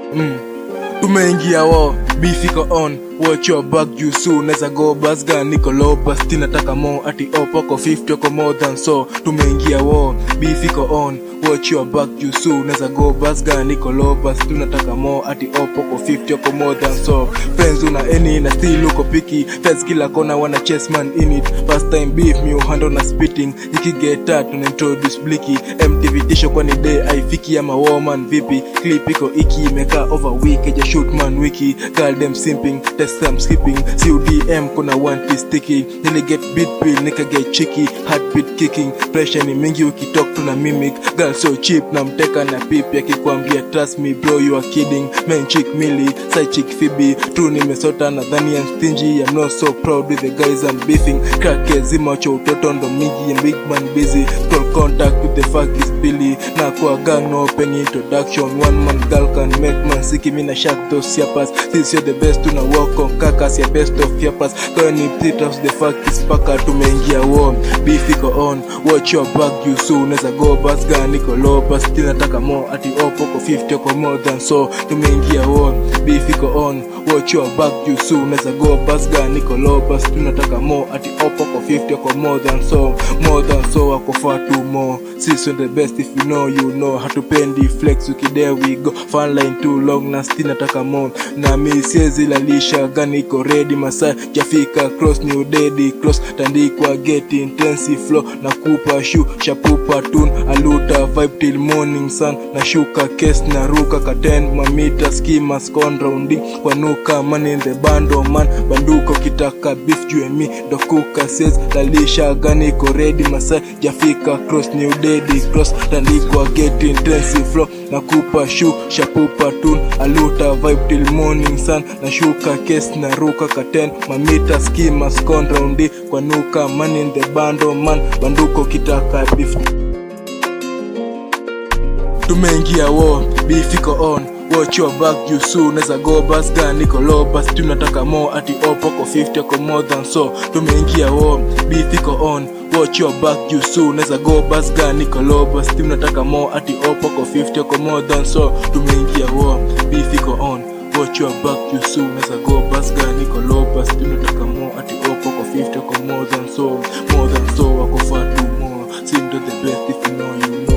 Tumeingia war, beef iko on. Watch your back, you soon. Neza go bus gun, niko low, but still nataka more. Ati opoko 50 oko more than so. Tumeingia war, beef iko on. Watch your back, you soon. Neza go bus gun, niko low, but still nataka more. Ati opoko 50 oko more than so. Friends una any na still uko picky. Feds kila kona wana chess man in it. First time beef me handle na spitting. Get that tuna introduce Blicky. MTV tisho kwa ni day haifiki ama woman vipi. Clip iko iki imeka over week. Eja shoot man wiki. Girl them simping. I'm skipping, CUDM kuna one piece sticky. Nili get beat pill, nika get cheeky. Heartbeat kicking, pressure ni mingi ukitalk to na mimic. Girl so cheap, na mteka na pipi ya kikwambia trust me bro you are kidding. Man chick Millie, side chick Phoebe. True nimesota na dhani I'm stingy. I'm not so proud with the guys I'm beefing. Crack ya zima cho utoto ndo mingi and big man busy. Scroll contact with the fuck is Billy. Na kwa gang no open introduction. One man girl can make man siki. Mina shack those siapas. Since you're the best tuna walk on kakas ya best of yapas. Kani ptitos the fuck is paka. Tumeingia war, beef iko on. Watch your back you soon. Neza go bus gun niko low, but still nataka more. Ati opoko 50 oko more than so. Tumeingia war, beef iko on. Watch your back you soon. Neza go bus gun niko low, but still nataka more. Ati opoko 50 oko more than so. More than so wako far too more. Sis on the best if you know you know. Hatupendi flex there we go. Fan line too long na still nataka more. Na mi siezi lalisha gani iko ready. Masai jafika cross new daddy close. Tandikwa get intensive flow. Na kupa shoe shapupa tune. Aluta vibe till morning sun. Na shuka case na ruka katen. Mamita skima scone rounding. Kwa nuka man in the bando man. Banduko kitaka beef juu ya mi. Dokuka says lalisha gani iko ready. Masai jafika cross new daddy cross. Tandikwa get intensive flow. Na kupa shoe shapupa tune. Aluta vibe till morning sun. Na shuka case na ruka katen. Mamita skima scone rounding. Kwa nuka man in the bando man. Banduko kitaka beef. Tumeingia war, beef iko on. Watch your back you soon. Neza go bus gun niko low, but still nataka more. Ati opoko 50 oko more than so. Tumeingia war, beef iko on. Watch your back you soon. Neza go bus gun niko low, but still nataka more. Ati opoko 50 oko more than so. Tumeingia war, beef iko on. Watch your back you soon. Neza go bus gun niko low, but still nataka more. Ati opoko 50 oko more than so. More than so wako far too more. Seem to the best if you know you know.